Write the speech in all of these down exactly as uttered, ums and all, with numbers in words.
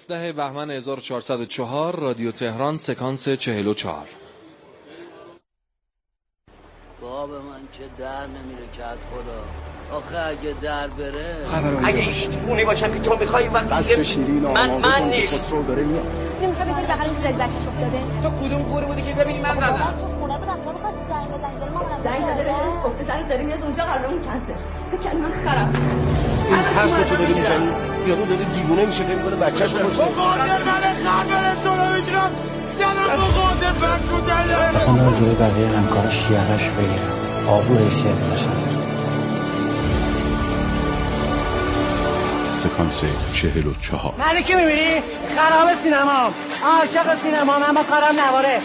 هفدهم بهمن هزار و چهارصد و چهار، رادیو تهران، سکانس چهل و چهار. باب من که در نمیره که از خدا. آخه اگه در بره اگه ایشتونی باشم که تو میخوایی بس شیرین من من نیست کنترل داره میاد. نمیخوای بذاری بغل این زد بچه‌ش افتاده. تو کدوم کوره بودی که ببینی من زدم؟ تو خونه بودم تو می‌خواستی زنگ بزنی جلوی مامانم. زنگ داده بهش گفته سرت داره میاد اونجا قرارمون کنسل. فکر کردم من خراب. این حرف تو داری میزنی؟ یارو داره دیوونه میشه فکر می‌کنه بچه‌شو کشته. مقادر من خبر تو رو میگیرم. زنم مقادر بک شده. اصلا داره جلوی بقیه همکاراش یقش بگیره. آبرو حیثیت ازش نداره. سکانس چهل و چهار. منو کی میبینی؟ خراب سینما، عاشق سینما، من با کارم نواره.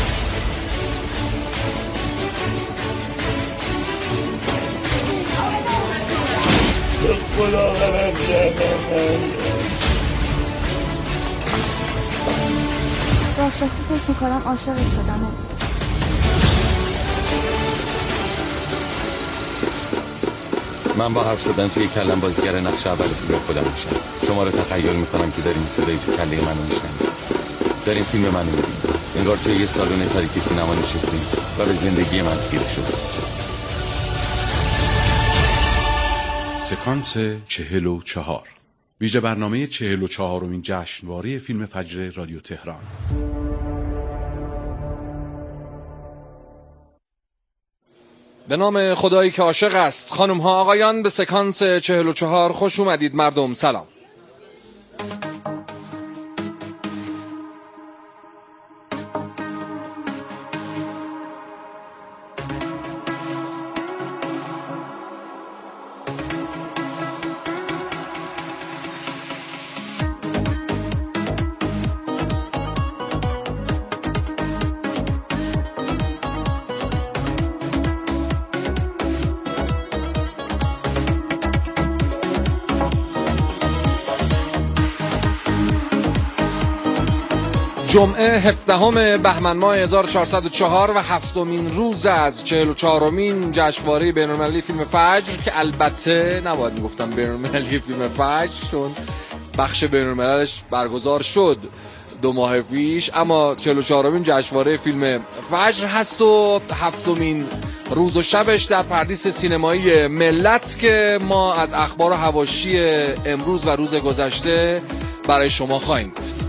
راست راستی فکر میکنم عاشقت شدم. من با حرف زدن توی کلم بازیگر نقش اول فیلم خودم میشم. شما رو تخیل میکنم که دارین صدای تو کله منو میشنوید. دارین فیلم منو میبینید. انگار توی یه سالن تاریکی سینما نشستیم و به زندگی من خیره شده. سکانس چهل و چهار. ویژه برنامه چهل و چهارمین جشنواره فیلم فجر رادیو تهران. به نام خدایی که عاشق است. خانم ها آقایان، به سکانس چهل و چهار خوش اومدید. مردم سلام. جمعه هفدهم بهمن ماه هزار و چهارصد و چهار و هفتمین روز از چهل و چهارمین جشنواره بین‌المللی فیلم فجر که البته نباید میگفتم بین‌المللی فیلم فجر چون بخش بین‌المللش برگزار شد دو ماه پیش، اما چهل و چهارمین جشنواره فیلم فجر هست و هفتمین روز و شبش در پردیس سینمایی ملت که ما از اخبار و حواشی امروز و روز گذشته برای شما خواهیم گفت.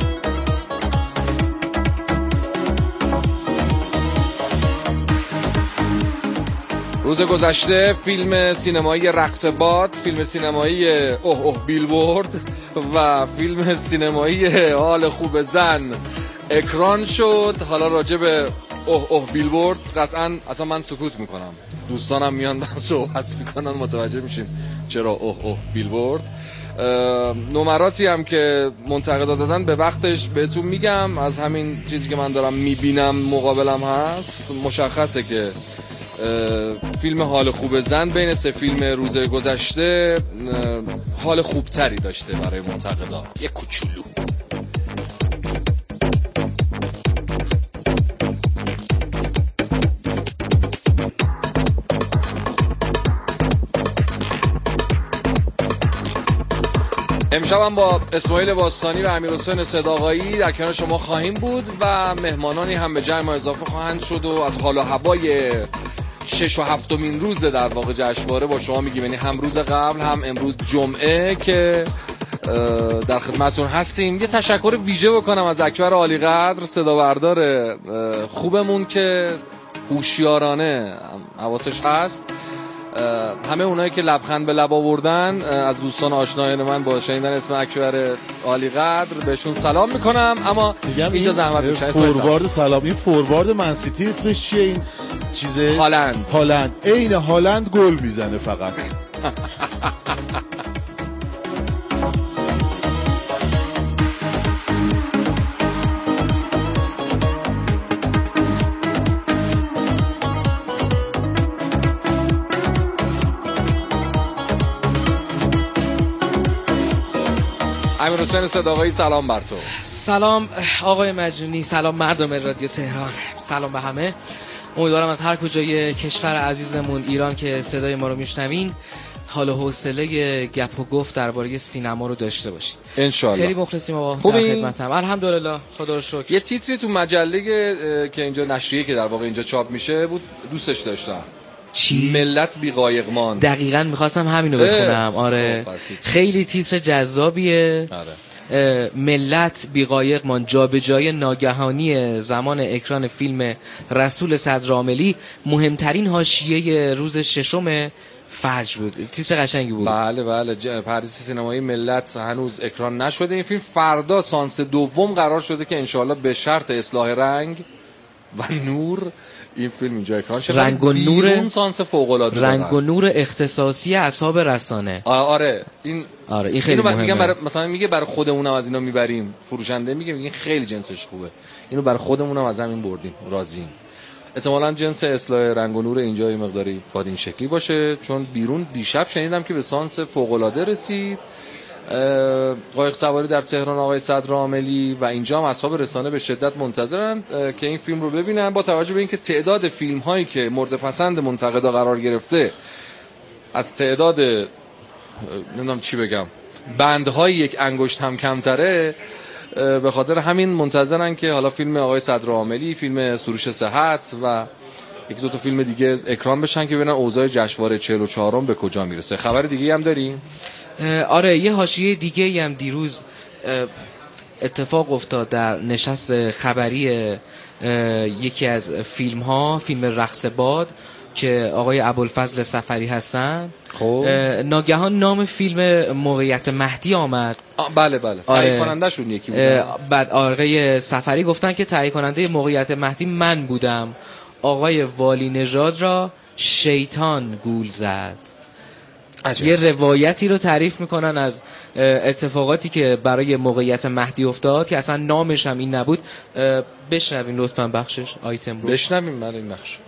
روز گذشته فیلم سینمایی رقص باد، فیلم سینمایی اوه اوه بیلبورد و فیلم سینمایی حال خوب زن اکران شد. حالا راجع به اوه اوه بیلبورد قطعا اصلا من سکوت میکنم، دوستانم میان با صحبت میکنن متوجه میشیم چرا اوه اوه بیلبورد. نمراتی هم که منتقدا دادن به وقتش بهتون میگم. از همین چیزی که من دارم میبینم مقابلم هست مشخصه که فیلم حال خوب زن بین سه فیلم روز گذشته حال خوبتری داشته برای منتقدا. یک کوچولو امشب هم با اسماعیل باستانی و امیرحسین صداقایی در کنار شما خواهیم بود و مهمانانی هم به جمع ما اضافه خواهند شد و از حال و هوای شش و هفتمین روز در واقع جشنواره با شما میگیم، یعنی هم روز قبل هم امروز جمعه که در خدمتون هستیم. یه تشکر ویژه بکنم از اکبر عالیقدر صدابردار خوبمون که هوشیارانه حواسش هست. همه اونایی که لبخند به لب آوردن از دوستان آشنایان من با شنیدن اسم اکبر عالیقدر بهشون سلام میکنم. اما اینجا زحمت میشه فوروارد سلام. این فوروارد منسیتی اسمش چیه؟ این چیزه هالند. هالند عین هالند گل میزنه فقط. امیرحسین صداقایی سلام بر تو. سلام آقای مجنونی، سلام مردم رادیو تهران، سلام به همه. امیدوارم از هر کجای کشور عزیزمون ایران که صدای ما رو میشنوین حال و حوصله گپ و گفت درباره سینما رو داشته باشید ان شاء الله. خیلی مخلصیم آقا، در خدمتم. الحمدلله، خدا رو شکر. یه تیتری تو مجله که اینجا نشریه که در واقع اینجا چاپ میشه بود، دوستش داشتم. چی؟ ملت بی قایقمان. دقیقاً میخواستم همینو بخونم. آره خیلی تیتر جذابیه. آره. ملت بی قایقمان، جابجایی ناگهانی زمان اکران فیلم رسول صدرعاملی مهمترین حاشیه روز ششم فجر بود. تیتر قشنگی بود. بله بله. پردیس سینمایی ملت هنوز اکران نشده. این فیلم فردا سانس دوم قرار شده که انشالله به شرط اصلاح رنگ و نور این فیلم اینجا اکران شه. رنگ و نور سانس فوق العاده، رنگ و نور اختصاصی اصحاب رسانه. آره این آره این خیلی مهمه. میگم برای مثلا میگه برای خودمونم از اینا میبریم، فروشنده میگه میگه خیلی جنسش خوبه، اینو برای خودمونم از همین بردیم، راضییم. احتمالاً جنس اصلاح رنگ و نور اینجا یه مقداری باید این شکلی باشه، چون بیرون دیشب شنیدم که به سانس فوق العاده رسید. قایق سواری در تهران آقای صدرعاملی و اینجا هم اصحاب رسانه به شدت منتظرن که این فیلم رو ببینن. با توجه به اینکه تعداد فیلم هایی که مورد پسند منتقدا قرار گرفته از تعداد نمیدونم چی بگم بندهای یک انگشت هم کمتره، به خاطر همین منتظرن که حالا فیلم آقای صدرعاملی، فیلم سروش صحت و یک دو تا فیلم دیگه اکران بشن که ببینن اوضاع جشنواره چهل و چهارم به کجا میرسه. خبر دیگه هم داریم؟ آره یه حاشیه دیگه هم دیروز اتفاق افتاد در نشست خبری یکی از فیلم ها، فیلم رقص باد که آقای ابوالفضل صفری هستن. خب ناگهان نام فیلم موقعیت مهدی آمد. بله بله. تهیه کننده شون یکی بود. بعد آقای صفری گفتن که تهیه کننده موقعیت مهدی من بودم. آقای والی نژاد را شیطان گول زد. عجب. یه روایتی رو تعریف میکنن از اتفاقاتی که برای موقعیت مهدی افتاد که اصلا نامش هم این نبود. بشنویم لطفاً بخشش آیتم رو. بشنویم برای این بخش.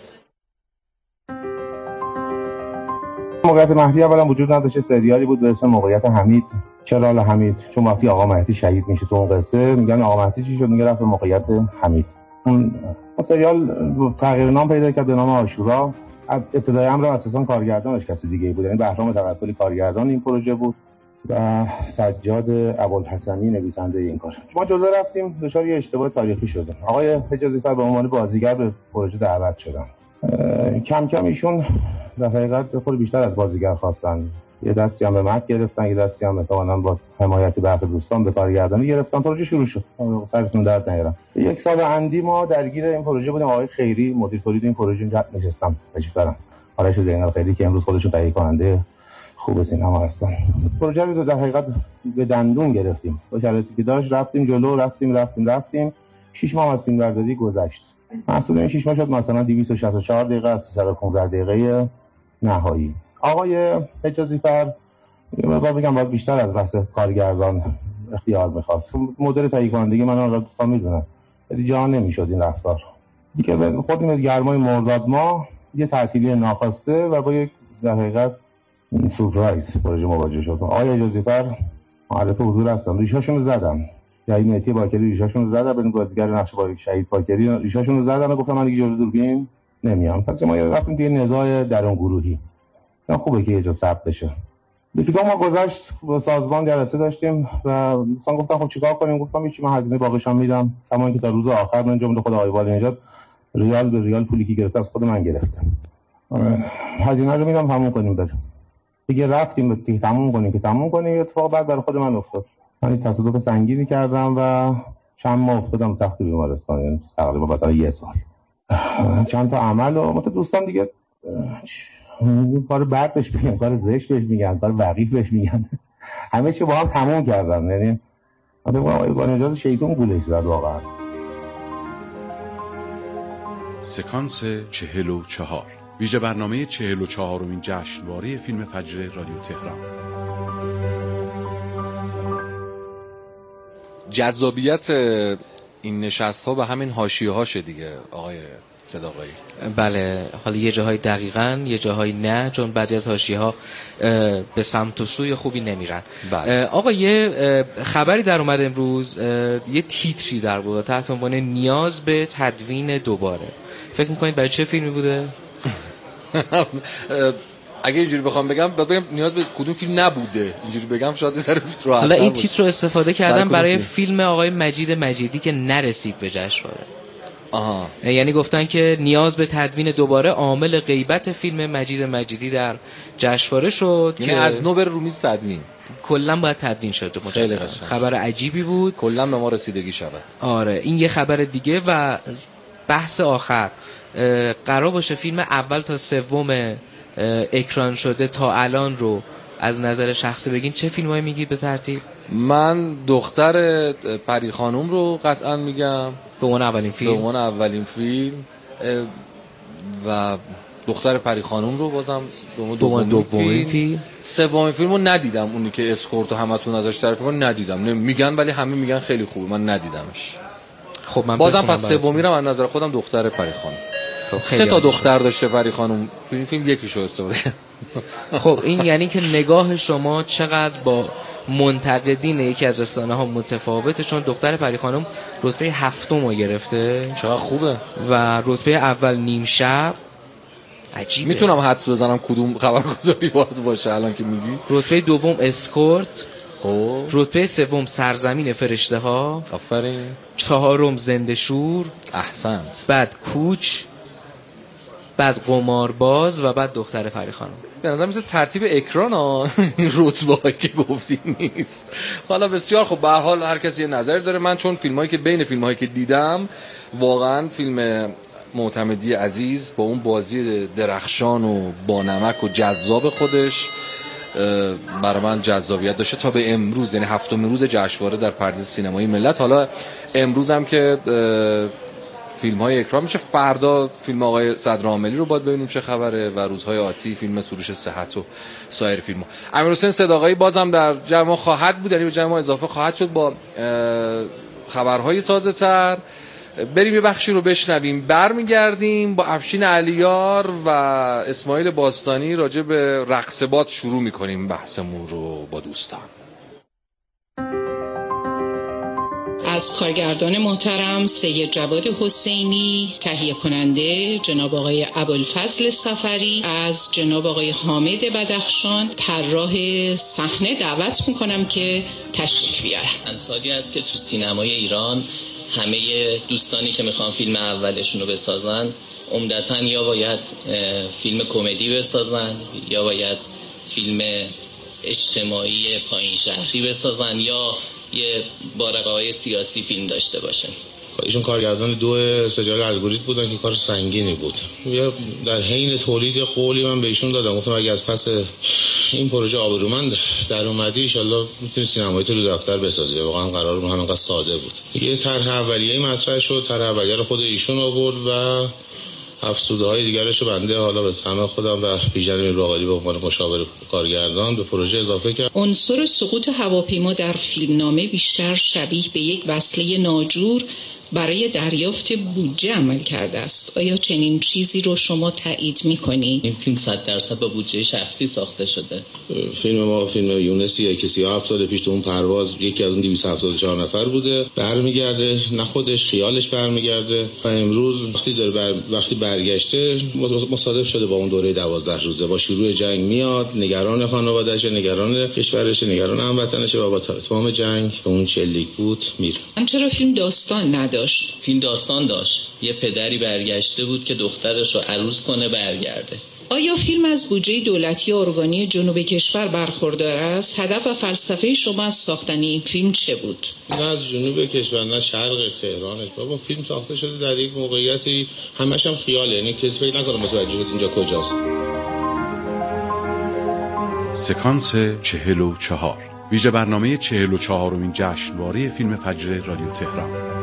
موقعیت مهدی اولا وجود نداشت، سریالی بود به اسم موقعیت حمید. چرا حمید؟ چون وقتی آقا مهدی شهید میشه تو اون قصه میگن آقا مهدی چی شد، میگه رفت به موقعیت حمید. اون سریال تغییر نام پیدا کرد به نام عاشورا. ابتدای امر اساسا کارگردانش کسی دیگه بود، یعنی بهرام توکلی کارگردان این پروژه بود و سجاد ابوالحسنی نویسنده این کار. ما جلو رفتیم دچار یه اشتباه تاریخی شدیم. آقای حجازی فر به عنوان بازیگر به پروژه دعوت شدن. کم کم ایشون در حقیقت خود بیشتر از بازیگر خواستن. یه دستی هم به مد گرفتن، یه دستی هم احتمالاً با حمایت برخی دوستان به کارگردانی گرفتن. پروژه شروع شد. سرتون درد نیارم. یک سال اندی ما درگیر این پروژه بودیم. آقای خیری مدیر تولید این پروژه اینجا نشستم تشریف دارم. آرش زینال خیری که امروز خودشون تهیه کننده خوب سینما هستن. پروژه رو در حقیقت به دندون گرفتیم. با شرایطی که داشت رفتیم جلو، رفتیم رفتیم رفتیم. شش ماه از فیلمبرداری گذشت. محصول این شش ماه شد مثلا دویست و شصت و چهار دقیقه از سیصد و پانزده دقیقه نهایی. آقای حجازی فر باید بگم باید بیشتر از بحث کارگردان اختیار می‌خواست. مدل تهیه کنندگی من را دوستان می‌دونن. ولی جا نمی‌شد این رفتار. دیگه خودمون گرمای مرداد ماه یه تعطیلی ناخواسته و با یک در حقیقت سورپرایز پروژه مواجه شد. آقای حجازی فر معرف حضور هستم. ریشاشون رو زدم. یعنی مهدی باکری ریشاشون رو زدم، به بازیگر نقش باریک شهید باکری ریشاشون رو زدم و گفتم من دیگه جلوی دوربین نمیام. پس ما رفتیم توی نزاع درون گروهی. نه خوبه که یه جا ثبت بشه. یکی دو ماه گذشت با سازمان جلسه داشتیم و مثلا گفتم خب چیکار کنیم؟ گفتم هیچ، من هزینه باقیشم میدم، اما اینکه تا روز آخر من جمله خود آقای والی نژاد ریال به ریال پولی که گرفته از خود من گرفتم. هزینه رو میدم تموم کنیم بره. دیگه رفتیم که تموم کنیم که تموم کنیم. اتفاق بعد برای خود من افتاد. من تصادف سنگینی کردم و چند ماه افتادم تخت بیمارستان، یعنی تقریبا مثلا یه سال. چند تا عمل و مت دوستان دیگه کار بد بهش میگن، کار زشت بهش میگن، کار وقیح بهش میگن. همه چی با هم تموم کردن. یعنی من با اجازه شیطان گولش زد واقعا. سکانس چهل و چهار، ویژه برنامه چهل و چهارمین جشنواره فیلم فجر رادیو تهران. جذابیت این نشست ها به همین حاشیه هاشه دیگه آقای صداقایی. بله، حالا یه جاهای دقیقاً یه جاهای نه، چون بعضی از حاشیه ها به سمت و سوی خوبی نمیرن. بله. آقا یه خبری در اومد امروز، یه تیتری در بود تحت عنوان نیاز به تدوین دوباره. فکر میکنید برای چه فیلمی بوده؟ اگه اینجوری بخوام بگم بگم نیاز به کدوم فیلم نبوده، اینجوری بگم شاید سر راحت. حالا این تیتر رو استفاده کردم برای فیلم آقای مجید مجیدی که نرسید به جشنواره. آها. یعنی گفتن که نیاز به تدوین دوباره عامل غیبت فیلم مجید مجیدی در جشنواره شد یعنی که از نو بر رو میز تدوین کلا باید تدوین شد. خیلی خبر عجیبی بود، کلا به ما رسیدگی شود. آره این یه خبر دیگه. و بحث آخر، قرار باشه فیلم اول تا سوم اکران شده تا الان رو از نظر شخصی بگین چه فیلمایی میگید به ترتیب؟ من دختر پری خانم رو قطعا میگم به عنوان اولین فیلم. به عنوان اولین فیلم و دختر پری خانم رو بازم دومین دومین فیلم. سومین فیلم رو ندیدم، اونی که اسکورت و همتون ازش تعریف می‌کنن ندیدم. میگن ولی همه میگن خیلی خوبه، من ندیدمش. خب من بازم پس سومی رو من نظر خودم دختر پری خانم. خب سه تا دختر داشته پری خانم تو این فیلم، یکیشو استفاده. خب این یعنی که نگاه شما چقدر با منتقدین یکی از رسانه ها متفاوته، چون دختر پری خانم رتبه هفتم رو گرفته. چقدر خوبه. و رتبه اول نیم شب. عجیبه. میتونم حدس بزنم کدوم خبرگزاری باید باشه الان که میگی. رتبه دوم اسکورت. خب رتبه سوم سرزمین فرشته ها. آفرین. چهارم زنده شور. احسنت. بعد کوچ، بعد قمارباز و بعد دختر پری خانم. به نظر مثل ترتیب اکران ها این رتبه‌ای که گفتی نیست. حالا بسیار خب، به هر حال هر کسی یه نظر داره. من چون فیلمایی که بین فیلمایی که دیدم واقعا فیلم معتمدی عزیز با اون بازی درخشان و با نمک و جذاب خودش برای من جذابیت داشته تا به امروز، یعنی هفتمین روز جشنواره در پرده سینمایی ملت. حالا امروز هم که فیلم های اکرام میشه، فردا فیلم آقای صدرعاملی رو باید ببینیم چه خبره و روزهای آتی فیلم سروش صحت و سایر فیلم ها. امیرحسین صداقایی بازم در جمع خواهد بود، یعنی به جمع اضافه خواهد شد با خبرهای تازه تر. بریم یه بخشی رو بشنویم، برمیگردیم با افشین علیار و اسماعیل باستانی راجع به رقص باد شروع میکنیم بحثمون رو با دوستان. از کارگردان محترم سید جواد حسینی، تهیه کننده جناب آقای ابوالفضل صفری، از جناب آقای حامد بدخشان طراح صحنه دعوت میکنم که تشریف بیارن. چند سالی است که تو سینمای ایران همه دوستانی که میخوان فیلم اولشون رو بسازن عمدتاً یا باید فیلم کمدی بسازن یا باید فیلم اجتماعی پایین شهری بسازن یا یه بارقه‌های سیاسی فیلم داشته باشن. ایشون کارگردان دو سریال الگوریتم بودن که کار سنگینی بود. یا در حین تولید قولی من به ایشون دادم، گفتم اگه از پس این پروژه آبرومند در اومدی ان شاءالله میتونی سینمایی تو دفتر بسازی. واقعا قرار رو همینقدر ساده بود. یه طرح اولیه‌ای مطرح شد، طرح اولیه رو خود ایشون آورد و افسوده های دیگرش رو بنده حالا به همه خودم و بیژن میرباقری به عنوان مشاور کارگردان به پروژه اضافه کرد. عنصر سقوط هواپیما در فیلمنامه بیشتر شبیه به یک وصله ناجور برای دریافت بودجه عمل کرده است. آیا چنین چیزی رو شما تایید می‌کنید؟ این فیلم صد درصد با بودجه شخصی ساخته شده. فیلم ما فیلم یونسیه که سی و هفت سال پیش تو اون پرواز یکی از اون دویست و هفتاد و چهار نفر بوده، برمیگرده، نه خودش خیالش برمیگرده و امروز وقتی داره بر... وقتی برگشته مصادف شده با اون دوره دوازده روزه، با شروع جنگ میاد، نگران خانواده‌اشه، نگران کشورشه، نگران هموطنشه و با تمام جنگ به اون چلیک بود میره. من چرا فیلم داستان نداشت؟ فیلم داستان داشت. یه پدری برگشته بود که دخترش رو عروس کنه برگرده. آیا فیلم از بودجه دولتی ارگانی جنوب کشور برخوردار است؟ هدف و فلسفه شما از ساختن این فیلم چه بود؟ نه از جنوب کشور نه شرق تهرانش. بابا فیلم ساخته شده در یک موقعیتی همش هم خیاله، یعنی کسی فکر نکنه متوجه شد اینجا کجاست. سکانس چهل و چهار، ویژه برنامه چهل و چهارمین جشنواره فیلم فجر رادیو تهران.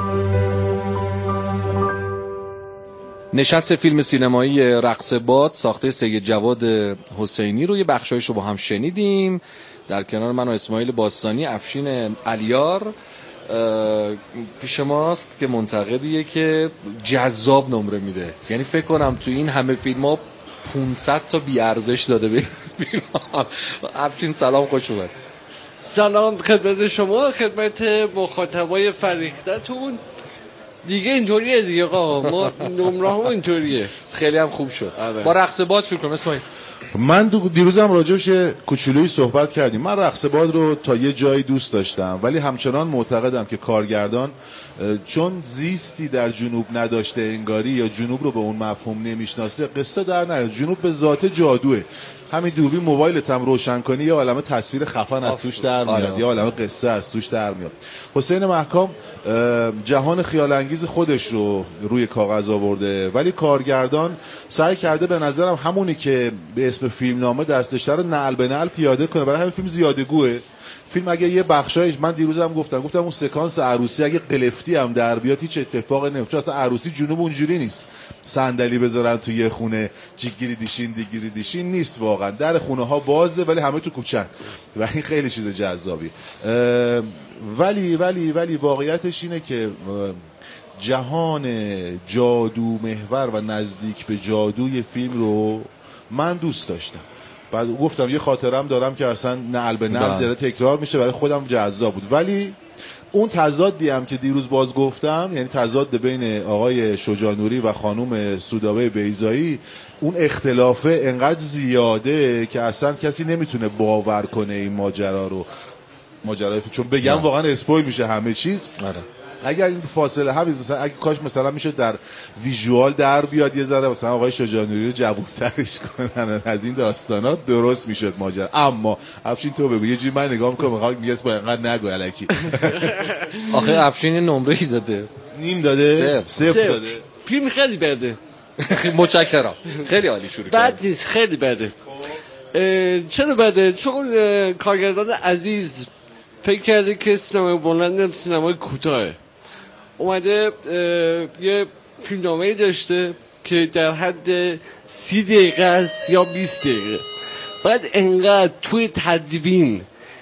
نشست فیلم سینمایی رقص باد ساخته سید جواد حسینی رو یه بخشایش رو با هم شنیدیم. در کنار من و اسماعیل باستانی افشین علیار پیش ماست که منتقدیه که جذاب نمره میده. یعنی فکر کنم تو این همه فیلم ها پانصد تا بیارزش داده به فیلم ها. افشین سلام، خوش اومد. سلام خدمت شما، خدمت مخاطبای فریختتون. دیگه اینطوریه دیگه آقا، ما نمره هم اینطوریه. خیلی هم خوب شد. با رقص باد شروع کنیم اسماعیل. من دیروزم راجبش کوچولویی صحبت کردیم. من رقص باد رو تا یه جایی دوست داشتم، ولی همچنان معتقدم که کارگردان چون زیستی در جنوب نداشته انگاری یا جنوب رو به اون مفهوم نمیشناسه قصه در نیاد. جنوب به ذات جادوه. همین دوربین موبایلت هم روشن کنی یا عالمه تصویر خفن از توش در میاد یا عالمه قصه از توش در میاد. حسین محکام جهان خیال انگیز خودش رو روی کاغذ آورده، ولی کارگردان سعی کرده به نظرم همونی که به اسم فیلمنامه دستش رو نعل به نعل پیاده کنه. برای همین فیلم زیادگوه. فیلم اگه یه بخشایش من دیروزم گفتم گفتم اون سکانس عروسی اگه قلفتی هم در بیاد هیچ اتفاقی نمیفته. اصلا عروسی جنوب اونجوری نیست صندلی بذارن تو یه خونه جیگیری دیشین دیگیری دیشین نیست. واقعا در خونه ها بازه ولی همه تو کوچن و این خیلی چیز جذابی. ولی ولی ولی واقعیتش اینه که جهان جادو محور و نزدیک به جادوی فیلم رو من دوست داشتم. بعد گفتم یه خاطرم دارم که اصلا نعل به نعل داره تکرار میشه، برای خودم جذاب بود. ولی اون تضادی هم که دیروز باز گفتم، یعنی تضاد بین آقای شجاع نوری و خانم سودابه بیضایی، اون اختلافه انقدر زیاده که اصلا کسی نمیتونه باور کنه این ماجرا رو. ماجرای چون بگم واقعا اسپویل میشه همه چیز. آره. اگر این فاصله همین مثلا اگه کاش مثلا میشه در ویژوال در بیاد یه ذره مثلا آقای شجاع نوری رو جوون‌ترش کنن از این داستانات درست میشد ماجرا. اما افشین تو بگو یه جوری من نگاه میکنم میخوام میگه اسپویل انقدر نگو الکی. آخه افشین نمره‌ای داده. نیم داده؟ صفر داده. فیلم خیلی بده. متشکرم. خیلی عالی شروع کرد. بد نیست، خیلی بده. چرا بده؟ چون کارگردان عزیز فکر کرده که سینمای بلند سینمای کوتاهه. اومده یه فیلمنامه‌ای داشته که در حد سی دقیقه است یا بیست دقیقه. بعد انقدر توی تدوین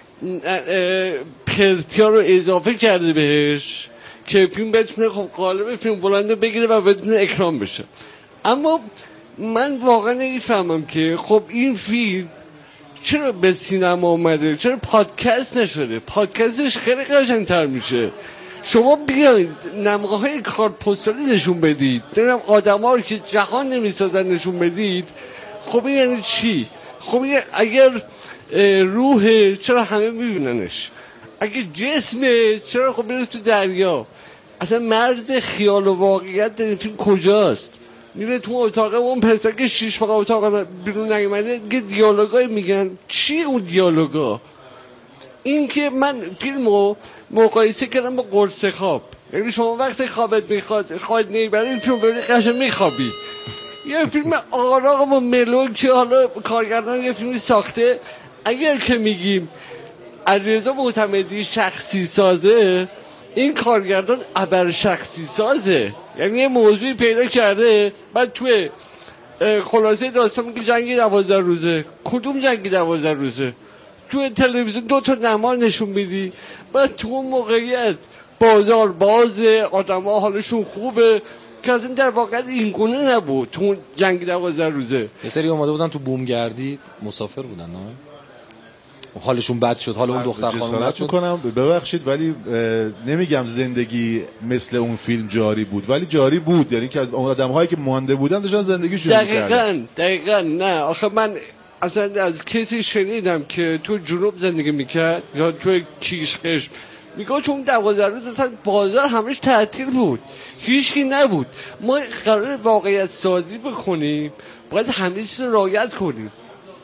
پرتیا رو اضافه کرده بهش که فیلم بتونه خب قالب فیلم بلند رو بگیره و بتونه اکرام بشه. اما من واقعا نمیفهمم که خب این فیلم چرا به سینما اومده، چرا پادکست نشده؟ پادکستش خیلی قشنگ‌تر میشه. شما بیاید نمره های کارت پستالی نشون بدید، نمیدونم آدم‌ها رو که جهان نمیسازن نشون بدید. خب این یعنی چی؟ خب این اگر روحه چرا همه میبیننش؟ اگه جسمه چرا خب میره تو دریا؟ اصلا مرز خیال و واقعیت در این فیلم کجاست؟ میره تو اتاق اون پسر که شیش ماه اتاق بیرون نیومده دیگه دیالوگای میگن. چی اون دیالوگا؟ این که من فیلمو مقایسه کردم با قرص خواب. یعنی شما وقتی خوابت میخواد خواهد نیبرید این فیلم ببینید قشنگ میخوابی. یه فیلم آراغ و ملو که حالا کارگردان یه فیلمی ساخته. اگر که میگیم علیرضا معتمدی شخصی سازه، این کارگردان ابر شخصی سازه. یعنی یه موضوعی پیدا کرده بعد توی خلاصه داستان میگه جنگی دوازده روزه. کدوم جنگی دوازده روزه؟ توی تلویزیون دو تا نمار نشون میدی، بعد تو اون موقعیت بازار بازه، آدم ها حالشون خوبه که اصلا در واقع این گونه نبود. تو جنگ دوازده روزه یه سری اومده بودن تو بومگردی مسافر بودن نه؟ حالشون بد شد، حال اون دختر خانم بد شد. میکنم ببخشید ولی نمیگم زندگی مثل اون فیلم جاری بود، ولی جاری بود. یعنی که آدم‌هایی که مانده بودن داشتن زندگیشون می‌کردن. دقیقاً دقیقاً نه آخه من اصلا از کسی شنیدم که تو جنوب زندگی میکرد یا تو کیشقش، میگه چون دوازده روز اصلا بازار همش تعطیل بود، هیچکی نبود. ما قرار واقعیت سازی بکنیم، باید همه چیز رو رعایت کنیم.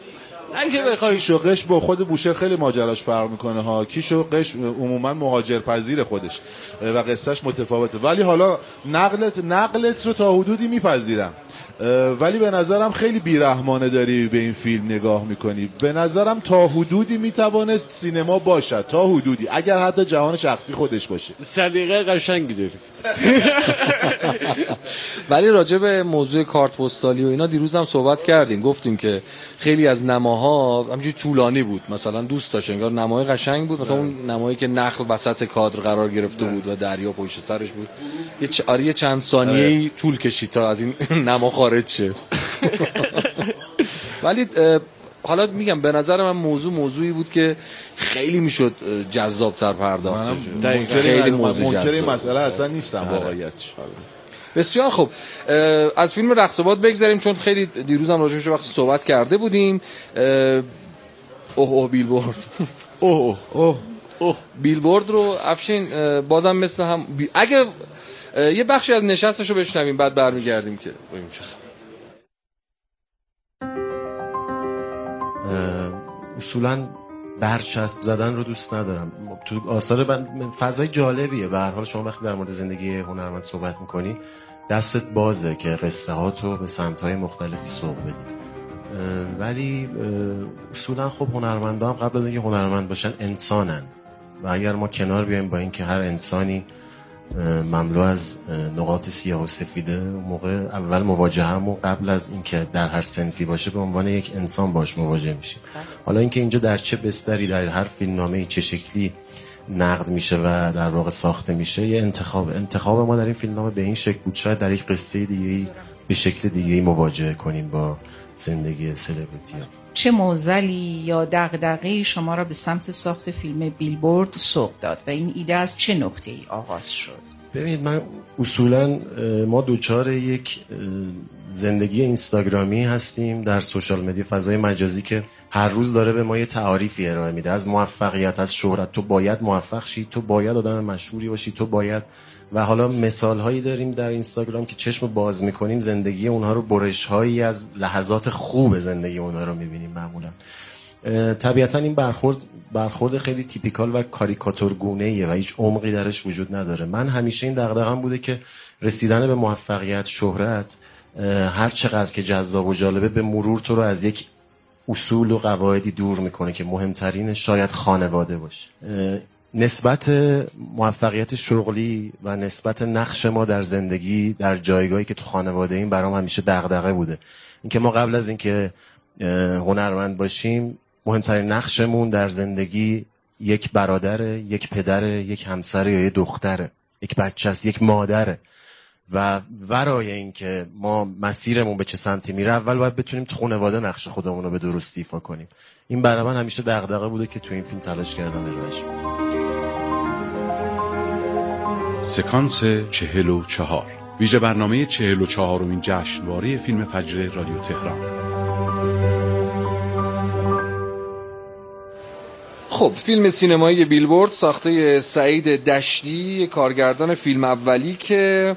کیش و قش با خود بوشهر خیلی ماجراش فرق میکنه ها. کیش و قش عموما مهاجر پذیر خودش و قصهش متفاوته، ولی حالا نقلت نقلت رو تا حدودی میپذیرم. ولی به نظرم خیلی بیرحمانه داری به این فیلم نگاه میکنی. به نظرم تا حدودی میتوانست سینما باشد، تا حدودی، اگر حتی جهان شخصی خودش باشه. سلیقه قشنگی داری. ولی راجع به موضوع کارت پستالی و اینا دیروز هم صحبت کردیم، گفتیم که خیلی از نماها همینجوری طولانی بود. مثلا دوست داشت انگار نمای قشنگ بود، مثلا اون نمایی که نخل وسط کادر قرار گرفته بود و دریا پشت سرش بود، یه چ... آره چند ثانیه‌ای طول کشید تا از این نما خارج شه. ولی حالا میگم به نظر من موضوع موضوعی بود که خیلی میشد جذاب‌تر پرداخت. خیلی موضوع جذاب. منکر این مسئله اصلا نیستم واقعیت. بسیار خوب. از فیلم رقص باد بگذاریم چون خیلی دیروز هم راجعش وقتی صحبت کرده بودیم. اوه اوه بیلبورد اوه اوه اوه بیلبورد رو افشین بازم مثل هم بی... اگر یه بخشی از نشستشو بشنویم بعد برمیگردیم که ببینیم چه خبر. اصولاً برچسب زدن رو دوست ندارم. تو آثار من فضای جالبیه. به هر حال شما وقتی در مورد زندگی هنرمند صحبت میکنی دستت بازه که قصه ها تو به سمت‌های مختلفی سوق بدی، ولی اصولا خب هنرمندا هم قبل از اینکه هنرمند باشن انسانن و اگر ما کنار بیایم با اینکه هر انسانی مملو از نقاط سیاه و سفیده، موقع اول مواجهه‌مون قبل از اینکه در هر صنفی باشه به عنوان یک انسان باش مواجه میشیم. حالا اینکه اینجا در چه بستری در هر فیلمنامه‌ای چه شکلی نقد میشه و در واقع ساخته میشه یه انتخاب انتخاب ما در این فیلمنامه به این شکل بود شاید در یک قصه دیگه‌ای به شکل دیگه‌ای مواجه کنیم با زندگی سلبریتی‌ها. چه معضلی یا دغدغه‌ای شما را به سمت ساخت فیلم بیلبورد سوق داد و این ایده از چه نقطه‌ای آغاز شد؟ ببینید من اصولاً ما دوچار یک زندگی اینستاگرامی هستیم در سوشال مدیا، فضای مجازی که هر روز داره به ما یه تعاریفی ارائه میده از موفقیت، از شهرت. تو باید موفق شی، تو باید آدم مشهوری باشی، تو باید. و حالا مثال هایی داریم در اینستاگرام که چشم باز میکنیم زندگی اونها رو، برش هایی از لحظات خوب زندگی اونها رو میبینیم معمولا. طبیعتا این برخورد برخورد خیلی تیپیکال و کاریکاتورگونه‌ایه و هیچ عمقی درش وجود نداره. من همیشه این دغدغه‌ام بوده که رسیدن به موفقیت، شهرت، هر چقدر که جذاب و جالبه به مرور تو رو از یک اصول و قواعدی دور میکنه که مهمترین شاید خانواده باشه. نسبت موفقیت شغلی و نسبت نقش ما در زندگی در جایگاهی که تو خانواده این برام همیشه دغدغه بوده. اینکه ما قبل از اینکه هنرمند باشیم مهمترین نقشمون در زندگی یک برادره، یک پدره، یک همسره یا یک دختره، یک بچه است، یک مادره. و ورای این که ما مسیرمون به چه سمتی میره اول باید بتونیم تو خانواده نقش خودمون رو به درستی ایفا کنیم. این برای من همیشه دغدغه بوده که تو این فیلم تلاش کردم ارائهش بدم. سکانس چهل و چهار، ویژه برنامه چهل و چهارمین جشنواره فیلم فجر رادیو تهران. خب فیلم سینمایی بیلبورد ساخته سعید دشتی، کارگردان فیلم اولی که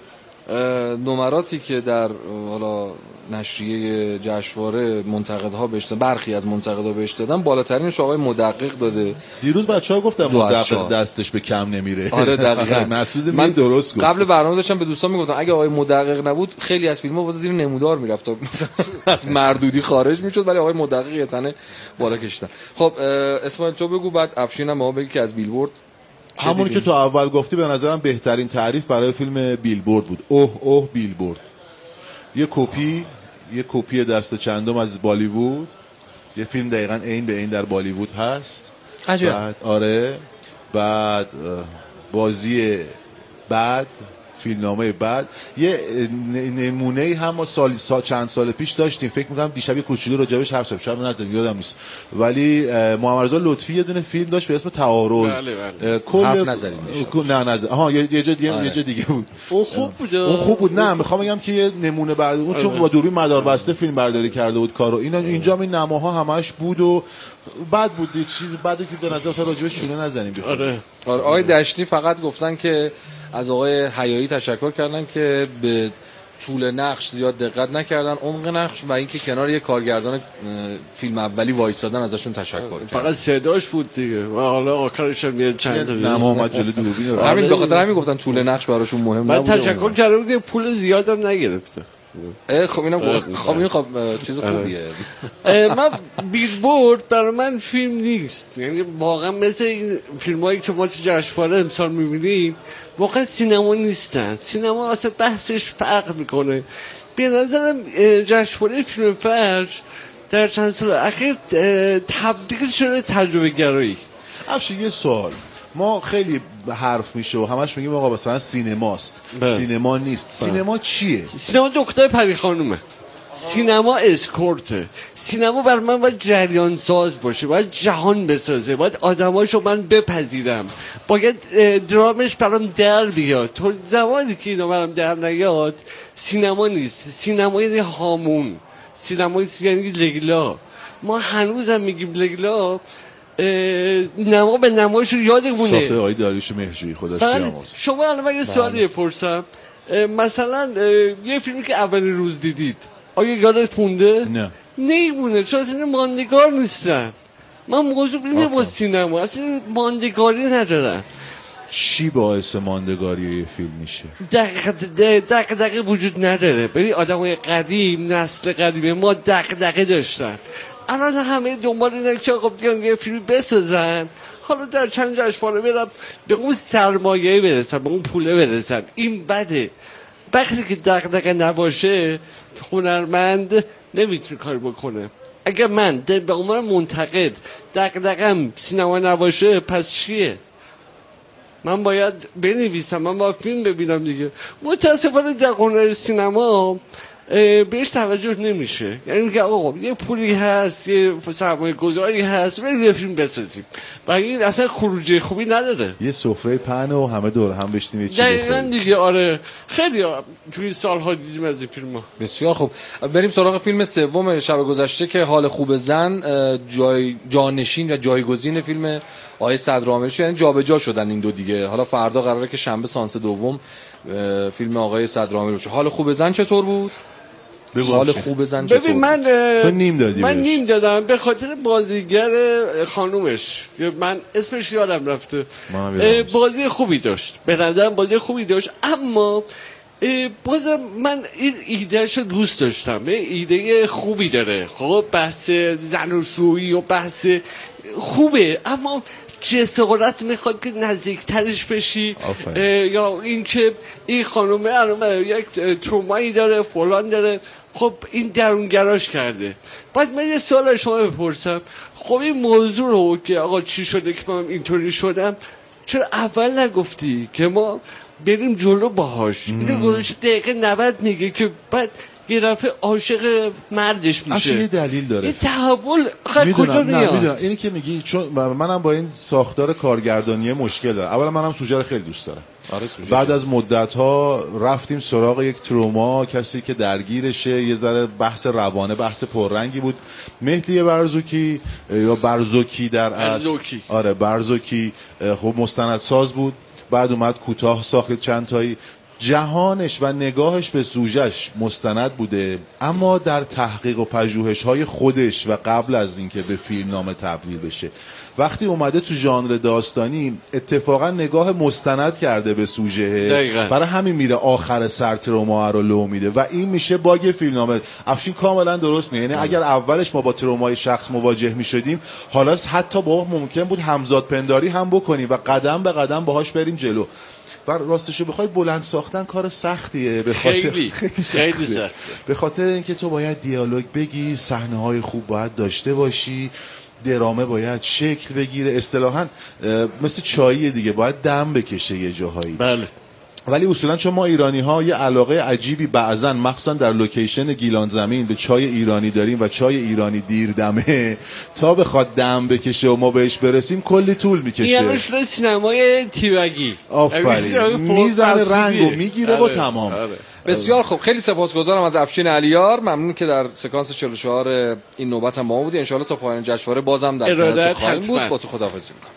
نمراتی که در حالا نشریه جشنواره منتقدها بهش دادن، برخی از منتقدها بهش دادن، بالاترینش آقای مدقق داده. دیروز بچه‌ها گفتن مدقق دستش به کم نمیره. آره دقیقاً. مسعود من درست گفت. قبل برنامه داشتم به دوستان میگفتم اگه آقای مدقق نبود خیلی از فیلم‌ها بود زیر نمودار میرفت تا از مردودی خارج میشد، ولی آقای مدقق یه تنه بالا کشیدن. خب اسماعیل تو بگو بعد افشینم ما بگی که از بیلبورد همونی که تو اول گفتی به نظرم بهترین تعریف برای فیلم بیلبورد بود. اوه اوه بیلبورد. یه کپی یه کپی دست چندم از بالیوود، یه فیلم دقیقاً عین به عین در بالیوود هست. عجب. بعد آره بعد بازی بعد فیلمنامه بعد یه نمونه هم ما سال, سال چند سال پیش داشتیم، فکر می‌کنم دیشب یه کوچولو راجبش حرف زدیم، شاید نذارم یادم نیست، ولی محمد رضا لطفی یه دونه فیلم داشت به اسم تعارض. بله بله. کل حرف نزدیم نه نه آها یه جا دیگه آره. یه جا دیگه بود. اون خوب بود. اون خوب بود. نه میخوام بگم که یه نمونه برداری اون چون با دوربین مداربسته فیلم برداری کرده بود کارو. اینا اینجا این نماها همش بود و بعد بود یه چیز بعدی که به نظر مثلا راجبش چونه نزنیم. آره. آره آقای دشتی فقط گفتن که از آقای حیایی تشکر کردن که به طول نقش زیاد دقت نکردن، عمق نقش و اینکه کنار یک کارگردان فیلم اولی وایسادن ازشون تشکر کردن. فقط صداش بود دیگه و حالا آخرش هم یه چند تا نام اومد جلوی دوربین. همین به خاطر همین گفتن طول نقش براشون مهم نبود. بعد تشکر کرده بود که پول زیادم نگرفته. خب اینم خب این خب چیز خوبیه. من بیلبورد برای من فیلم نیست، یعنی واقعا مثل این فیلمایی که ما تو جشنواره امسال می‌بینیم واقعا سینما نیستن. سینما اصلا بحثش فرق میکنه. به نظرم جشنواره فیلم فجر در چند سال اخیر تبدیل شده تجربه گرایی. افشین یه سوال، ما خیلی حرف میشه و همش میگیم آقا مثلا سینماست. بله. سینما نیست. بله. سینما چیه؟ سینما دکتر پری خانومه. سینما اسکورته. سینما بر من باید جریان ساز باشه، باید جهان بسازه، باید آدماشو من بپذیرم، باید درامش برام در بیاد. تو زمانی که اینا برام در نیاد سینما نیست. سینما یعنی هامون، سینما یعنی لیلا. ما هنوزم میگیم لیلا، نما به نمایش رو یادمونه. ساخته آقای داریوش مهرجویی، خداش بیامرزه. شما الان من یه سوالی بپرسم، مثلا یه فیلمی که اول روز دیدید آیا یادت مونده؟ نه نیمونه، چون اصلا ماندگار نیستن. من موضوع اینه با سینما اصلا ماندگاری ندارن. چی باعث ماندگاری یه فیلم میشه؟ دقیقه دقیقه وجود نداره. ببین آدمای قدیم، نسل قدیم ما دقیقه داشتن. الان همه دنبال اینه که خب بیان یه فیلم بسازن، حالا در چند جشنواره برم به اون سرمایه برسن، به اون پوله برسن. این بده. وقتی که دغدغه نباشه هنرمند نمیتونه کار بکنه. اگر من به عنوان منتقد دغدغه‌ام سینما نباشه پس چیه؟ من باید بنویسم، من باید فیلم ببینم دیگه. متاسفانه در هنر سینما بهش توجه نمیشه. یعنی که آقا یه پولی هست، یه سرمایه گذاری هست، بریم یه فیلم بسازیم و این اصلا خروجی خوبی نداره. یه سفره پهن و همه دور هم بشینیم یه چی بخوریم. دقیقاً دیگه. آره خیلی توی سالها دیدیم از این فیلم‌ها. بسیار خوب، بریم سراغ فیلم سوم شب گذشته که حال خوب زن جای جانشین و جایگزین فیلم آقای صدرآمری شد. یعنی جابجا شدن این دو دیگه. حالا فردا قراره که شنبه سانس دوم فیلم آقای صدرآمری بشه. حال خوب زن چطور بود؟ حال خوب زن چطور؟ ببین من تو نیم دادی من بهش. نیم دادم به خاطر بازیگر خانومش، من اسمش یادم رفته. بازی خوبی داشت، به نظرم بازی خوبی داشت، اما بازم من این ایدهش رو دوست داشتم. ایده خوبی داره، خب بحث زناشویی و بحث خوبه، اما جسارت میخواد که نزدیکترش بشی. یا اینکه این خانومه الان یک ترومایی داره فلان داره، خب این درونگراش کرده. بعد من یه سوال از شما بپرسم، خب این موضوع رو که آقا چی شده که من اینطوری شدم، چرا اول نگفتی که ما بریم جلو باهاش؟ اینو گذاشت دقیقه نود میگه که بعد یه دفعه عاشق مردش میشه. اصلا یه دلیل داره. این تحول کجا میاد؟ میدونم اینی که میگی، چون منم با این ساختار کارگردانی مشکل دارم. اولا منم سوژه رو خیلی دوست دارم. آره بعد از مدت ها رفتیم سراغ یک تروما، کسی که درگیرشه، یه ذره بحث روانه، بحث پررنگی بود. مهدی برزوکی یا برزوکی در اصل، آره برزوکی، خب مستندساز بود. بعد اومد کوتاه ساخت چند تایی. جهانش و نگاهش به سوژه‌اش مستند بوده، اما در تحقیق و پژوهش‌های خودش و قبل از اینکه به فیلمنامه تبدیل بشه، وقتی اومده تو ژانر داستانی اتفاقا نگاه مستند کرده به سوژه، برای همین میره آخر سر تروما رو لو میده و این میشه باگ فیلمنامه. افشین کاملا درست میگه. یعنی اگر اولش ما با ترومای شخص مواجه میشدیم، حالا حتی با ممکن بود همزاد پنداری هم بکنیم و قدم به قدم باهاش بریم جلو. و راستشو بخوای بلند ساختن کار سختیه، به خاطر خیلی خیلی سخت، به خاطر اینکه تو باید دیالوگ بگی، صحنه‌های خوب باید داشته باشی، درامه باید شکل بگیره، اصطلاحاً مثل چایی دیگه باید دم بکشه یه جاهایی. بله. ولی اصولا چون ما ایرانی ها یه علاقه عجیبی بعضن مخصوصا در لوکیشن گیلان زمین به چای ایرانی داریم و چای ایرانی دیر دمه، تا بخواد دم بکشه و ما بهش برسیم کلی طول میکشه. یه مثل سینمای تیوگی، آفرین، میزنه رنگو میگیره و تمام. بسیار خوب، خیلی سپاسگزارم از افشین علیار. ممنون که در سکانس چهل و چهار این نوبت هم با ما بودی. ان شاءالله تا پایان جشنواره بازم در کنارت خواهیم بود. با تو خداحافظی میکنم.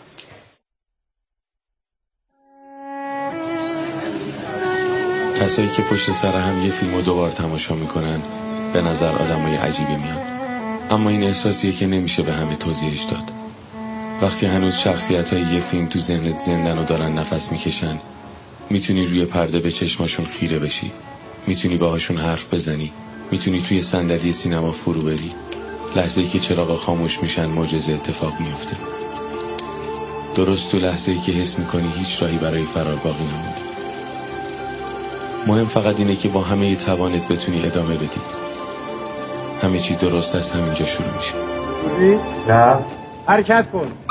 کسایی که پشت سر هم یه فیلمو دوبار تماشا میکنن به نظر آدمای عجیبی میان، اما این احساسیه که نمیشه به همه توضیحش داد. وقتی هنوز شخصیت‌های یه فیلم تو ذهنت زندن و دارن نفس میکشن، میتونی روی پرده به چشماشون خیره بشی، میتونی باهاشون حرف بزنی، میتونی توی صندلی سینما فرو بری. لحظه‌ای که چراغا خاموش میشن معجزه اتفاق میفته. درست تو لحظه‌ای که حس میکنی هیچ راهی برای فرار باقی نمونده. مهم فقط اینه که با همه توانت بتونی ادامه بدی. همه چی درست از همینجا شروع میشه. نه حرکت کن.